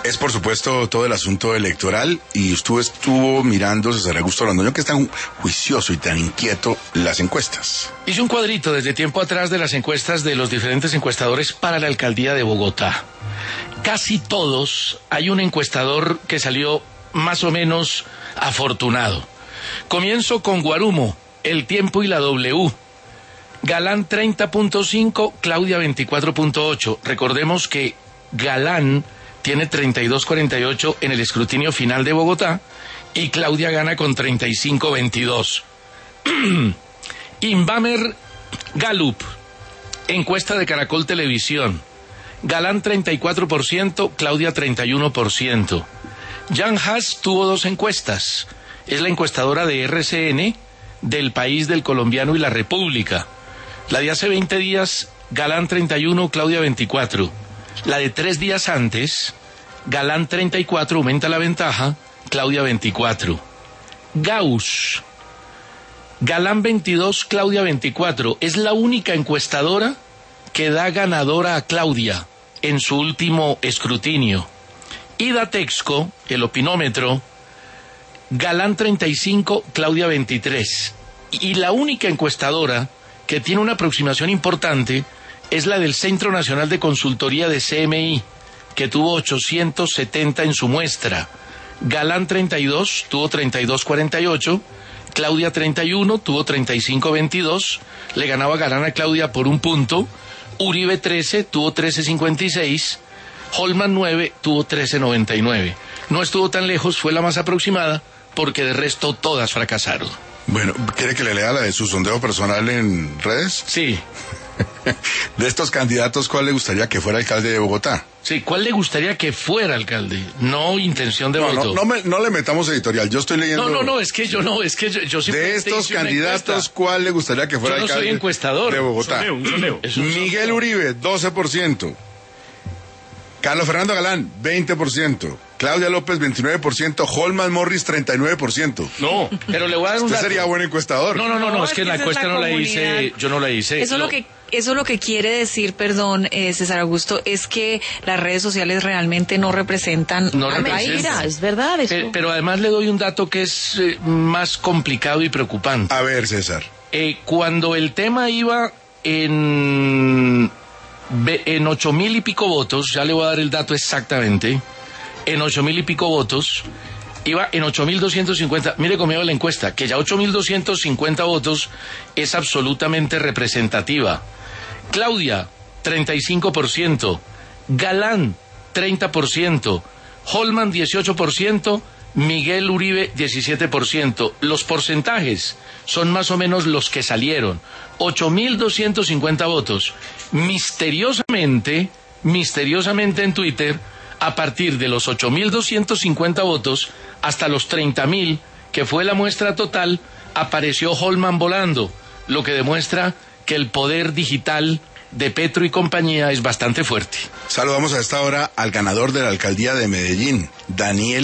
Es por supuesto todo el asunto electoral y usted estuvo mirando, César Augusto Londoño, que es tan juicioso y tan inquieto, las encuestas. Hice un cuadrito desde tiempo atrás de las encuestas de los diferentes encuestadores para la alcaldía de Bogotá. Casi todos hay un encuestador que salió más o menos afortunado. Comienzo con Guarumo, El Tiempo y la W. Galán 30.5, Claudia 24.8. Recordemos que Galán tiene 32.48 en el escrutinio final de Bogotá y Claudia gana con 35.22. Inbamer Gallup, encuesta de Caracol Televisión. Galán 34%, Claudia 31%. Jan Haas tuvo dos encuestas. Es la encuestadora de RCN, del País, del Colombiano y La República. La de hace 20 días, Galán 31, Claudia 24. La de 3 días antes, Galán 34, aumenta la ventaja, Claudia 24. Gauss, Galán 22, Claudia 24. Es la única encuestadora que da ganadora a Claudia en su último escrutinio. Ida Texco, el opinómetro, Galán 35, Claudia 23. Y la única encuestadora que tiene una aproximación importante es la del Centro Nacional de Consultoría de CMI, que tuvo 870 en su muestra. Galán 32, tuvo 32.48, Claudia 31, tuvo 35.22, le ganaba Galán a Claudia por un punto. Uribe 13, tuvo 13.56, Holman 9, tuvo 13.99. No estuvo tan lejos, fue la más aproximada, porque de resto todas fracasaron. Bueno, ¿quiere que le lea la de su sondeo personal en redes? Sí. De estos candidatos, ¿cuál le gustaría que fuera alcalde de Bogotá? Sí, ¿cuál le gustaría que fuera alcalde? No intención de voto. No le metamos editorial, yo estoy leyendo... No, es que yo de estos candidatos, ¿cuál le gustaría que fuera alcalde de Bogotá? Un sondeo. Miguel Uribe, 12%. Carlos Fernando Galán, 20%. Claudia López, 29%. Holman Morris, 39%. No, pero le voy a dar un dato. Usted sería buen encuestador. No, es que la encuesta no la hice, yo no la hice. Eso lo que quiere decir, perdón, César Augusto, es que las redes sociales realmente no representan... Mira, es verdad eso. Pero además le doy un dato que es más complicado y preocupante. A ver, César. Cuando el tema iba en 8,000 y pico votos, ya le voy a dar el dato exactamente, en 8,000 y pico votos, iba en 8,250, mire cómo iba la encuesta, que ya 8,250 votos es absolutamente representativa. Claudia, 35%, Galán, 30%, Holman, 18%, Miguel Uribe, 17%. Los porcentajes son más o menos los que salieron. 8,250 votos. Misteriosamente en Twitter, a partir de los 8,250 votos hasta los 30,000, que fue la muestra total, apareció Holman volando, lo que demuestra que el poder digital de Petro y compañía es bastante fuerte. Saludamos a esta hora al ganador de la alcaldía de Medellín, Daniel